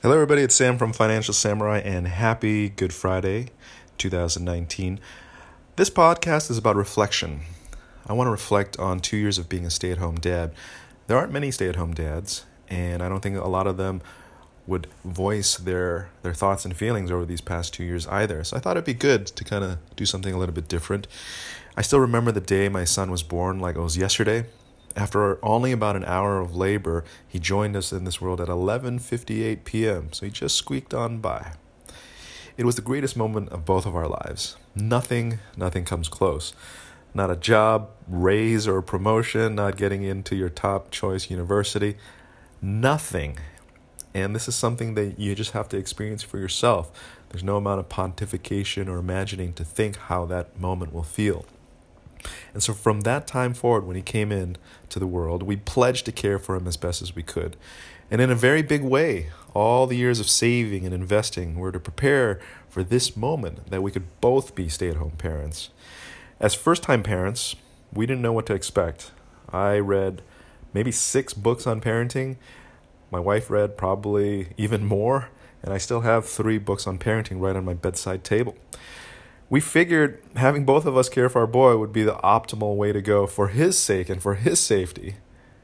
Hello, everybody. It's Sam from Financial Samurai, and happy Good Friday 2019. This podcast is about reflection. I want to reflect on 2 years of being a stay-at-home dad. There aren't many stay-at-home dads, and I don't think a lot of them would voice their thoughts and feelings over these past 2 years either. So I thought it'd be good to kind of do something a little bit different. I still remember the day my son was born like it was yesterday. After only about an hour of labor, he joined us in this world at 11:58 p.m., so he just squeaked on by. It was the greatest moment of both of our lives. Nothing comes close. Not a job, raise, or promotion, not getting into your top choice university. Nothing. And this is something that you just have to experience for yourself. There's no amount of pontification or imagining to think how that moment will feel. And so from that time forward, when he came in to the world, we pledged to care for him as best as we could. And in a very big way, all the years of saving and investing were to prepare for this moment that we could both be stay-at-home parents. As first-time parents, we didn't know what to expect. I read maybe 6 books on parenting. My wife read probably even more, and I still have 3 books on parenting right on my bedside table. We figured having both of us care for our boy would be the optimal way to go for his sake and for his safety.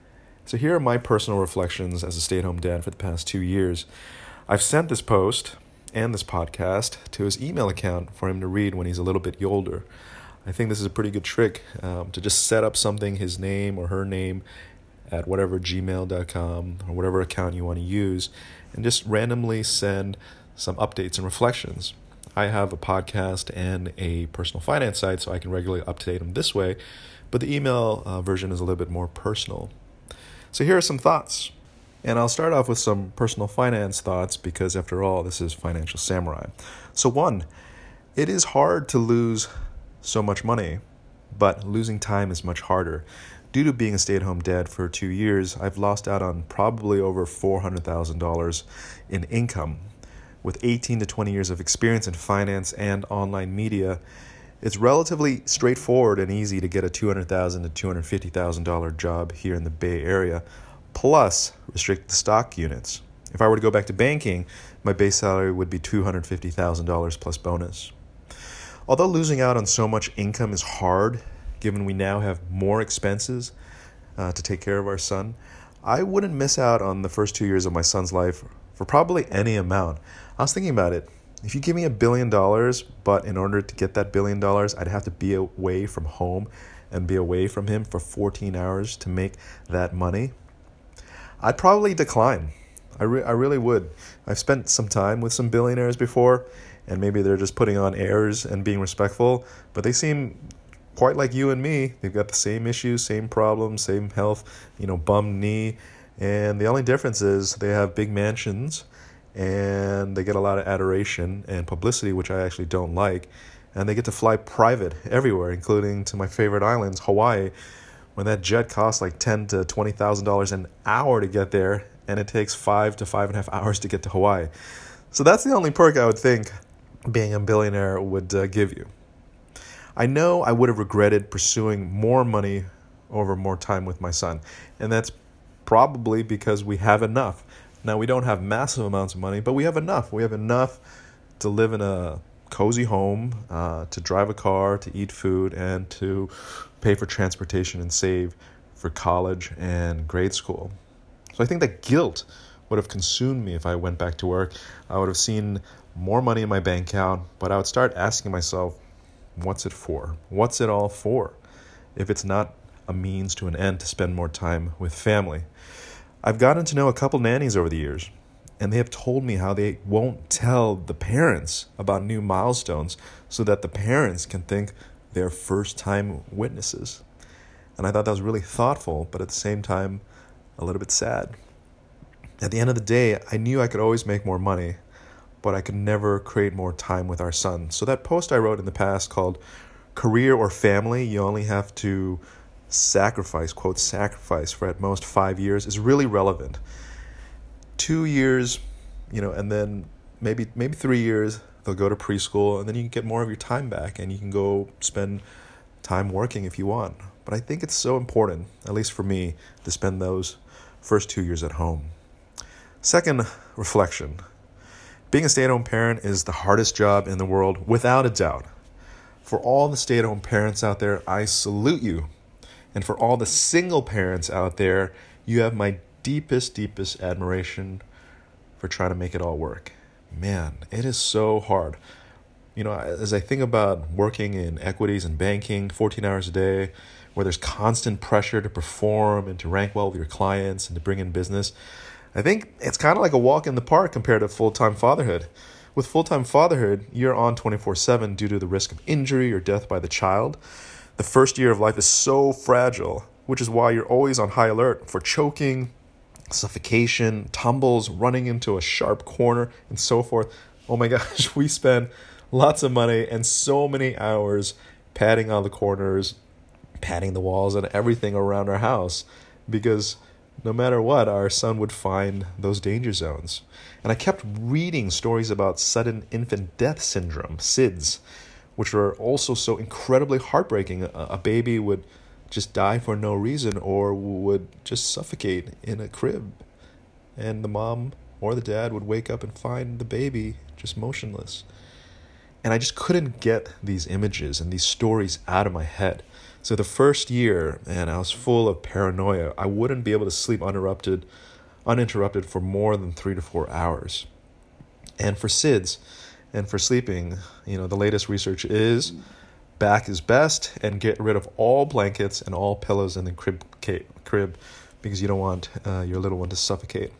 So here are my personal reflections as a stay-at-home dad for the past 2 years. I've sent this post and this podcast to his email account for him to read when he's a little bit older. I think this is a pretty good trick to just set up something, his name or her name, at whatever gmail.com or whatever account you want to use, and just randomly send some updates and reflections. I have a podcast and a personal finance site, so I can regularly update them this way, but the email version is a little bit more personal. So here are some thoughts, and I'll start off with some personal finance thoughts because after all, this is Financial Samurai. So 1, it is hard to lose so much money, but losing time is much harder. Due to being a stay-at-home dad for 2 years, I've lost out on probably over $400,000 in income. With 18 to 20 years of experience in finance and online media, it's relatively straightforward and easy to get a $200,000 to $250,000 job here in the Bay Area, plus restricted stock units. If I were to go back to banking, my base salary would be $250,000 plus bonus. Although losing out on so much income is hard, given we now have more expenses to take care of our son, I wouldn't miss out on the first 2 years of my son's life for probably any amount. I was thinking about it. If you give me $1 billion, but in order to get that $1 billion, I'd have to be away from home and be away from him for 14 hours to make that money, I'd probably decline. I really would. I've spent some time with some billionaires before, and maybe they're just putting on airs and being respectful, but they seem quite like you and me. They've got the same issues, same problems, same health, bum knee, and the only difference is they have big mansions and they get a lot of adoration and publicity, which I actually don't like, and they get to fly private everywhere, including to my favorite islands, Hawaii, when that jet costs like $10,000 to $20,000 an hour to get there, and it takes 5 to 5.5 hours to get to Hawaii. So that's the only perk I would think being a billionaire would give you. I know I would have regretted pursuing more money over more time with my son, and that's probably because we have enough. Now, we don't have massive amounts of money, but we have enough. We have enough to live in a cozy home, to drive a car, to eat food, and to pay for transportation and save for college and grade school. So I think that guilt would have consumed me if I went back to work. I would have seen more money in my bank account, but I would start asking myself, what's it for? What's it all for? If it's not a means to an end to spend more time with family. I've gotten to know a couple nannies over the years, and they have told me how they won't tell the parents about new milestones so that the parents can think they're first-time witnesses. And I thought that was really thoughtful, but at the same time, a little bit sad. At the end of the day, I knew I could always make more money, but I could never create more time with our son. So that post I wrote in the past called Career or Family, You Only Have to Sacrifice, quote, sacrifice for at most 5 years is really relevant. 2 years, and then maybe 3 years, they'll go to preschool, and then you can get more of your time back, and you can go spend time working if you want. But I think it's so important, at least for me, to spend those first 2 years at home. Second, reflection. Being a stay-at-home parent is the hardest job in the world, without a doubt. For all the stay-at-home parents out there, I salute you. And for all the single parents out there, you have my deepest admiration for trying to make it all work. Man, it is so hard. As I think about working in equities and banking 14 hours a day, where there's constant pressure to perform and to rank well with your clients and to bring in business, I think it's kind of like a walk in the park compared to full-time fatherhood. With full-time fatherhood, you're on 24/7 due to the risk of injury or death by the child. The first year of life is so fragile, which is why you're always on high alert for choking, suffocation, tumbles, running into a sharp corner, and so forth. Oh my gosh, we spend lots of money and so many hours padding all the corners, padding the walls and everything around our house, because no matter what, our son would find those danger zones. And I kept reading stories about sudden infant death syndrome, SIDS, which were also so incredibly heartbreaking. A baby would just die for no reason or would just suffocate in a crib. And the mom or the dad would wake up and find the baby just motionless. And I just couldn't get these images and these stories out of my head. So the first year, and I was full of paranoia. I wouldn't be able to sleep uninterrupted for more than 3 to 4 hours. And for SIDS and for sleeping, the latest research is back is best, and get rid of all blankets and all pillows in the crib because you don't want your little one to suffocate.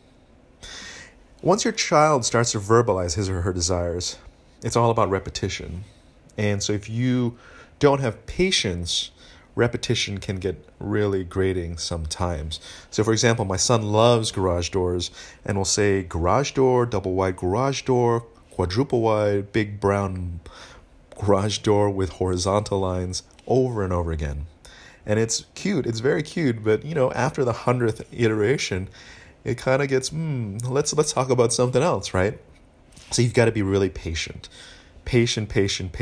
Once your child starts to verbalize his or her desires, it's all about repetition. And so if you don't have patience, repetition can get really grating sometimes. So for example, my son loves garage doors and will say garage door, double wide garage door, quadruple wide, big brown garage door with horizontal lines over and over again. And it's cute. It's very cute. But, after the 100th iteration, it kind of gets, let's talk about something else, right? So you've got to be really patient. Patient.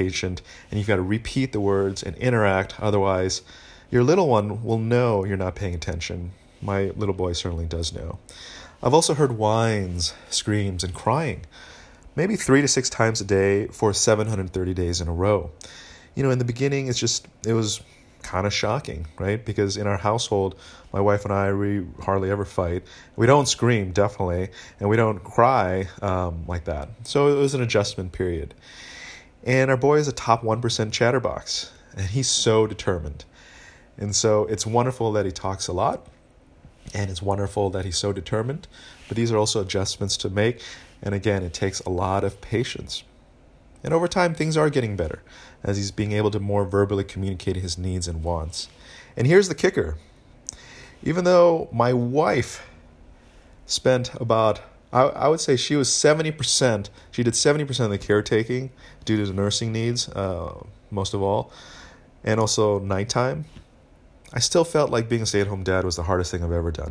And you've got to repeat the words and interact. Otherwise, your little one will know you're not paying attention. My little boy certainly does know. I've also heard whines, screams, and crying, maybe 3 to 6 times a day for 730 days in a row. In the beginning, it was kind of shocking, right? Because in our household, my wife and I, we hardly ever fight. We don't scream, definitely, and we don't cry like that. So it was an adjustment period. And our boy is a top 1% chatterbox, and he's so determined. And so it's wonderful that he talks a lot, and it's wonderful that he's so determined, but these are also adjustments to make. And again, it takes a lot of patience. And over time, things are getting better as he's being able to more verbally communicate his needs and wants. And here's the kicker. Even though my wife spent about, I would say she was 70%, she did 70% of the caretaking due to the nursing needs, most of all, and also nighttime, I still felt like being a stay-at-home dad was the hardest thing I've ever done.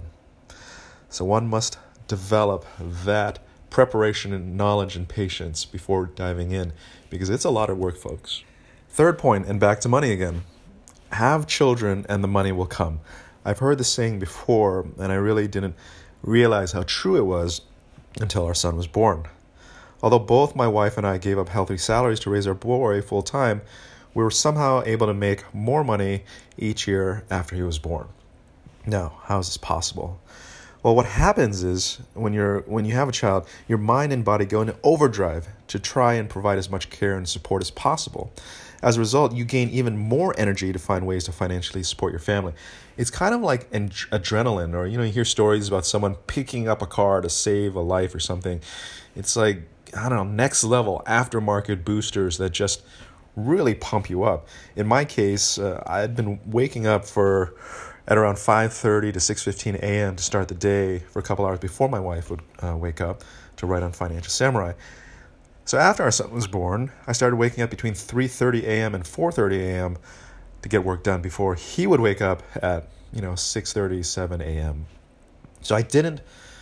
So one must develop that preparation and knowledge and patience before diving in, because it's a lot of work, folks. Third point, and back to money again. Have children and the money will come. I've heard this saying before, and I really didn't realize how true it was until our son was born. Although both my wife and I gave up healthy salaries to raise our boy full time, we were somehow able to make more money each year after he was born. Now, how is this possible? Well, what happens is when you have a child, your mind and body go into overdrive to try and provide as much care and support as possible. As a result, you gain even more energy to find ways to financially support your family. It's kind of like adrenaline, or you hear stories about someone picking up a car to save a life or something. It's like, next level aftermarket boosters that just really pump you up. In my case, I had been waking up at around 5:30 to 6:15 a.m. to start the day for a couple hours before my wife would wake up to write on Financial Samurai. So after our son was born, I started waking up between 3:30 a.m. and 4:30 a.m. to get work done before he would wake up at 6:30, 7 a.m. So I didn't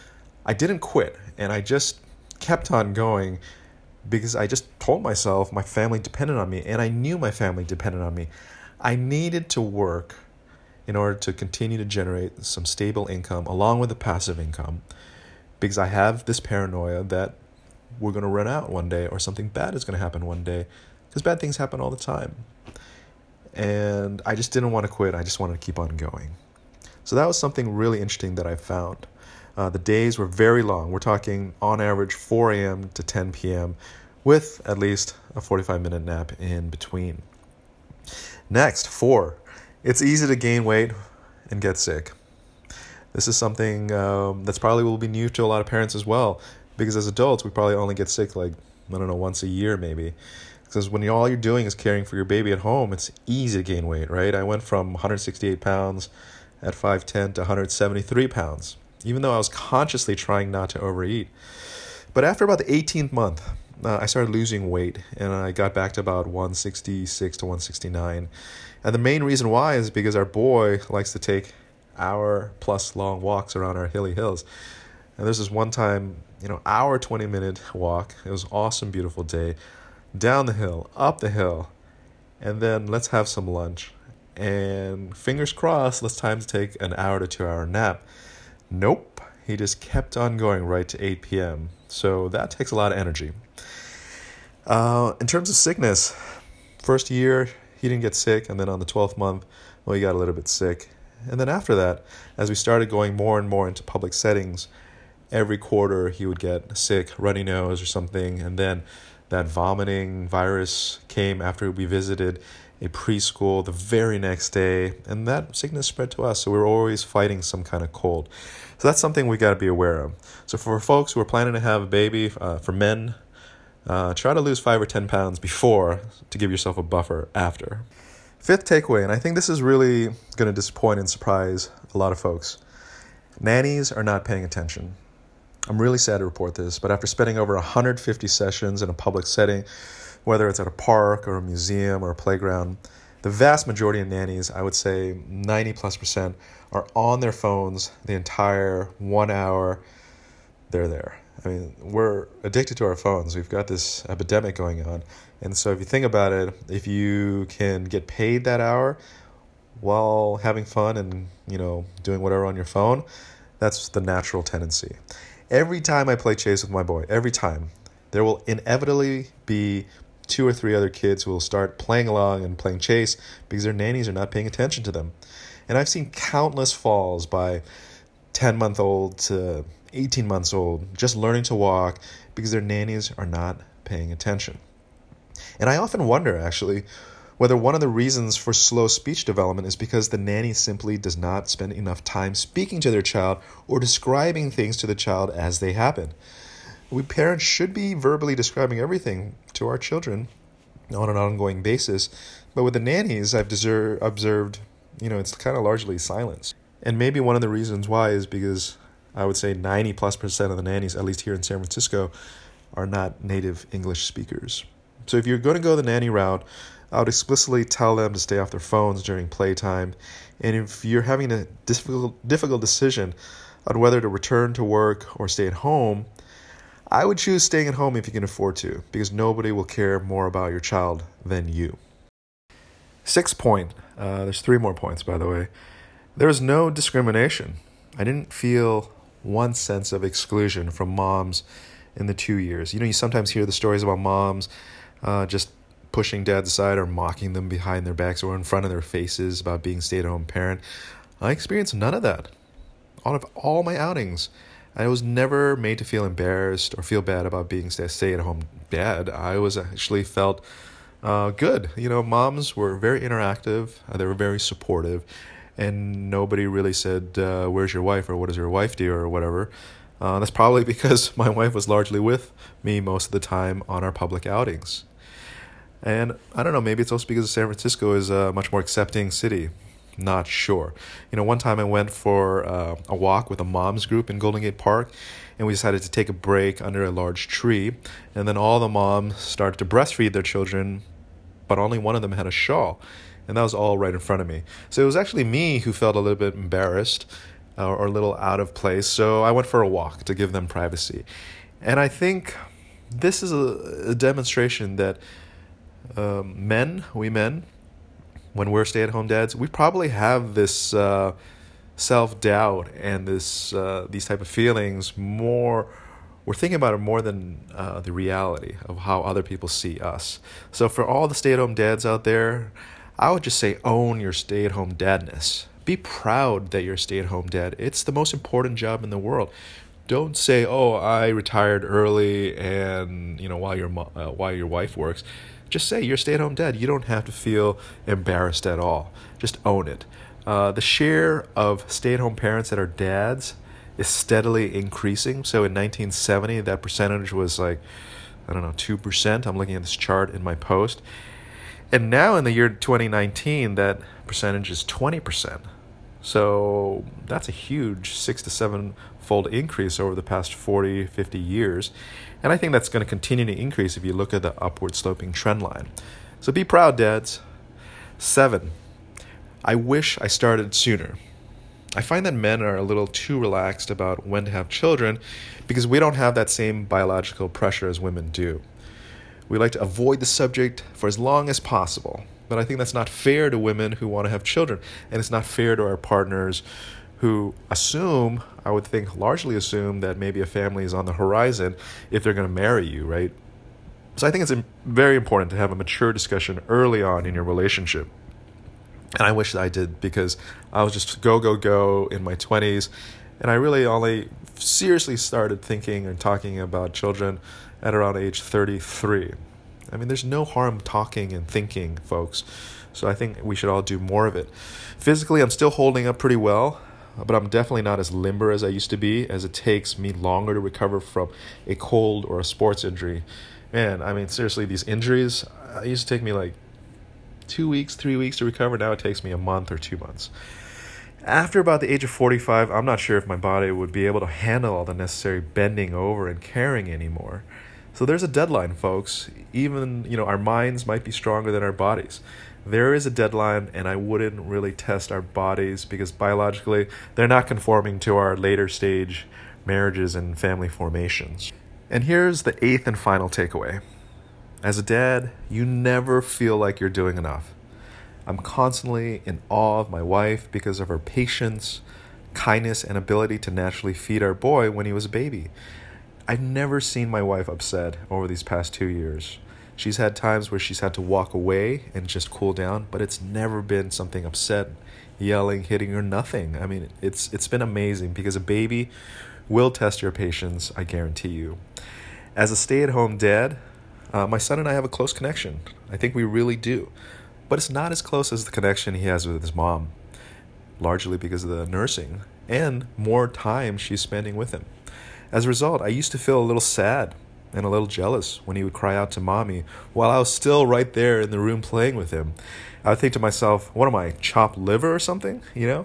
quit, and I just kept on going because I just told myself my family depended on me, and I knew my family depended on me. I needed to work in order to continue to generate some stable income along with the passive income, because I have this paranoia that we're going to run out one day or something bad is going to happen one day, because bad things happen all the time. And I just didn't want to quit. I just wanted to keep on going. So that was something really interesting that I found. The days were very long. We're talking on average 4 a.m. to 10 p.m. with at least a 45-minute nap in between. Next, 4. It's easy to gain weight and get sick. This is something that's probably will be new to a lot of parents as well, because as adults, we probably only get sick once a year maybe. Because when all you're doing is caring for your baby at home, it's easy to gain weight, right? I went from 168 pounds at 5'10" to 173 pounds, even though I was consciously trying not to overeat. But after about the 18th month, I started losing weight, and I got back to about 166 to 169. And the main reason why is because our boy likes to take hour-plus long walks around our hilly hills. And there's this one time, hour, 20-minute walk. It was an awesome, beautiful day. Down the hill, up the hill, and then let's have some lunch. And fingers crossed, let's time to take an hour to 2 hour nap. Nope, he just kept on going right to 8 p.m. So that takes a lot of energy. In terms of sickness, first year, he didn't get sick. And then on the 12th month, he got a little bit sick. And then after that, as we started going more and more into public settings, every quarter he would get sick, runny nose or something. And then that vomiting virus came after we visited a preschool the very next day, and that sickness spread to us. So we were always fighting some kind of cold. So that's something we got to be aware of. So for folks who are planning to have a baby, for men, try to lose 5 or 10 pounds before to give yourself a buffer after. 5th takeaway, and I think this is really going to disappoint and surprise a lot of folks. Nannies are not paying attention. I'm really sad to report this, but after spending over 150 sessions in a public setting, whether it's at a park or a museum or a playground, the vast majority of nannies, I would say 90+%, are on their phones the entire 1 hour they're there. I mean, we're addicted to our phones. We've got this epidemic going on. And so if you think about it, if you can get paid that hour while having fun and, doing whatever on your phone, that's the natural tendency. Every time I play chase with my boy, every time, there will inevitably be 2 or 3 other kids who will start playing along and playing chase because their nannies are not paying attention to them. And I've seen countless falls by 10-month-old to 18 months old just learning to walk because their nannies are not paying attention. And I often wonder, actually, whether one of the reasons for slow speech development is because the nanny simply does not spend enough time speaking to their child or describing things to the child as they happen. We parents should be verbally describing everything to our children on an ongoing basis, but with the nannies, I've observed, it's kind of largely silence. And maybe one of the reasons why is because I would say 90+% of the nannies, at least here in San Francisco, are not native English speakers. So if you're going to go the nanny route, I would explicitly tell them to stay off their phones during playtime. And if you're having a difficult decision on whether to return to work or stay at home, I would choose staying at home if you can afford to, because nobody will care more about your child than you. 6th point, there's 3 more points, by the way. There is no discrimination. I didn't feel one sense of exclusion from moms in the 2 years. You sometimes hear the stories about moms just pushing dads aside or mocking them behind their backs or in front of their faces about being a stay-at-home parent. I experienced none of that. Out of all my outings, I was never made to feel embarrassed or feel bad about being a stay-at-home dad. I was actually felt good. Moms were very interactive. They were very supportive. And nobody really said, where's your wife, or what does your wife do, or whatever. That's probably because my wife was largely with me most of the time on our public outings. And I don't know, maybe it's also because San Francisco is a much more accepting city. Not sure. One time I went for a walk with a mom's group in Golden Gate Park, and we decided to take a break under a large tree. And then all the moms started to breastfeed their children, but only one of them had a shawl. And that was all right in front of me. So it was actually me who felt a little bit embarrassed or a little out of place. So I went for a walk to give them privacy. And I think this is a demonstration that we men, when we're stay-at-home dads, we probably have this self-doubt and these type of feelings more. We're thinking about it more than the reality of how other people see us. So for all the stay-at-home dads out there, I would just say own your stay-at-home dadness. Be proud that you're a stay-at-home dad. It's the most important job in the world. Don't say, "Oh, I retired early," and while your wife works. Just say you're a stay-at-home dad. You don't have to feel embarrassed at all. Just own it. The share of stay-at-home parents that are dads is steadily increasing. So in 1970, that percentage was 2%. I'm looking at this chart in my post. And now in the year 2019, that percentage is 20%. So that's a huge 6 to 7-fold increase over the past 40, 50 years. And I think that's going to continue to increase if you look at the upward sloping trend line. So be proud, dads. 7, I wish I started sooner. I find that men are a little too relaxed about when to have children because we don't have that same biological pressure as women do. We like to avoid the subject for as long as possible. But I think that's not fair to women who want to have children. And it's not fair to our partners who largely assume that maybe a family is on the horizon if they're going to marry you, right? So I think it's very important to have a mature discussion early on in your relationship. And I wish that I did because I was just go in my 20s. And I really only seriously started thinking and talking about children at around age 33. I mean, there's no harm talking and thinking, folks. So I think we should all do more of it. Physically, I'm still holding up pretty well, but I'm definitely not as limber as I used to be, as it takes me longer to recover from a cold or a sports injury. Man, I mean, seriously, these injuries, it used to take me 2 weeks, 3 weeks to recover. Now it takes me a month or 2 months. After about the age of 45, I'm not sure if my body would be able to handle all the necessary bending over and carrying anymore. So there's a deadline, folks. Even, our minds might be stronger than our bodies. There is a deadline, and I wouldn't really test our bodies because biologically, they're not conforming to our later stage marriages and family formations. And here's the 8th and final takeaway. As a dad, you never feel like you're doing enough. I'm constantly in awe of my wife because of her patience, kindness, and ability to naturally feed our boy when he was a baby. I've never seen my wife upset over these past 2 years. She's had times where she's had to walk away and just cool down, but it's never been something upset, yelling, hitting, or nothing. I mean, it's been amazing because a baby will test your patience, I guarantee you. As a stay-at-home dad, my son and I have a close connection. I think we really do. But it's not as close as the connection he has with his mom, largely because of the nursing and more time she's spending with him. As a result, I used to feel a little sad and a little jealous when he would cry out to mommy while I was still right there in the room playing with him. I would think to myself, what am I, chopped liver or something,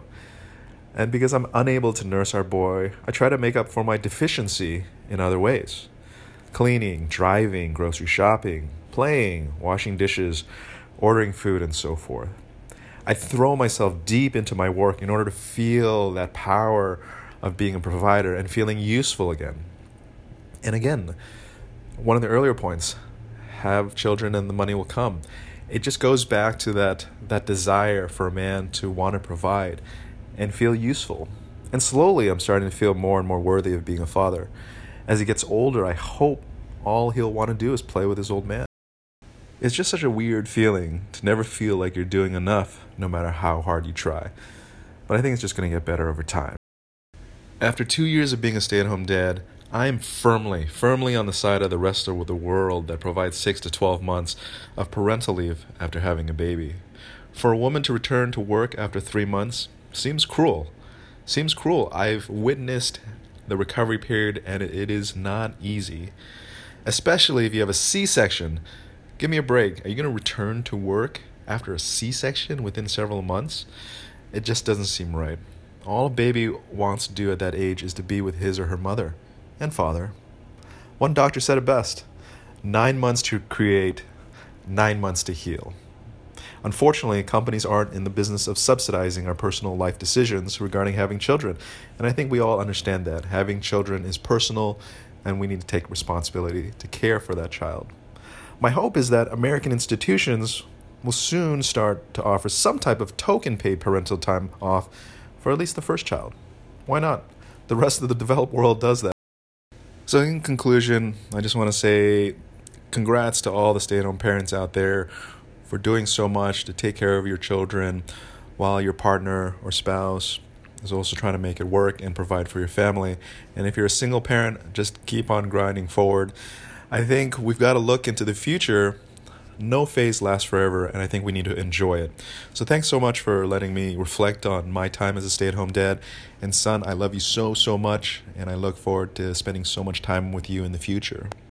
And because I'm unable to nurse our boy, I try to make up for my deficiency in other ways. Cleaning, driving, grocery shopping, playing, washing dishes, ordering food, and so forth. I throw myself deep into my work in order to feel that power of being a provider and feeling useful again. And again, one of the earlier points, have children and the money will come. It just goes back to that desire for a man to want to provide and feel useful. And slowly I'm starting to feel more and more worthy of being a father. As he gets older, I hope all he'll want to do is play with his old man. It's just such a weird feeling to never feel like you're doing enough, no matter how hard you try. But I think it's just going to get better over time. After 2 years of being a stay-at-home dad, I am firmly on the side of the rest of the world that provides 6 to 12 months of parental leave after having a baby. For a woman to return to work after 3 months seems cruel. I've witnessed the recovery period, and it is not easy. Especially if you have a C-section. Give me a break. Are you going to return to work after a C-section within several months? It just doesn't seem right. All a baby wants to do at that age is to be with his or her mother and father. One doctor said it best, 9 months to create, 9 months to heal. Unfortunately, companies aren't in the business of subsidizing our personal life decisions regarding having children. And I think we all understand that. Having children is personal, and we need to take responsibility to care for that child. My hope is that American institutions will soon start to offer some type of token paid parental time off for at least the first child. Why not? The rest of the developed world does that. So in conclusion, I just want to say congrats to all the stay-at-home parents out there for doing so much to take care of your children while your partner or spouse is also trying to make it work and provide for your family. And if you're a single parent, just keep on grinding forward. I think we've got to look into the future. No phase lasts forever, and I think we need to enjoy it. So thanks so much for letting me reflect on my time as a stay-at-home dad. And son, I love you so, so much, and I look forward to spending so much time with you in the future.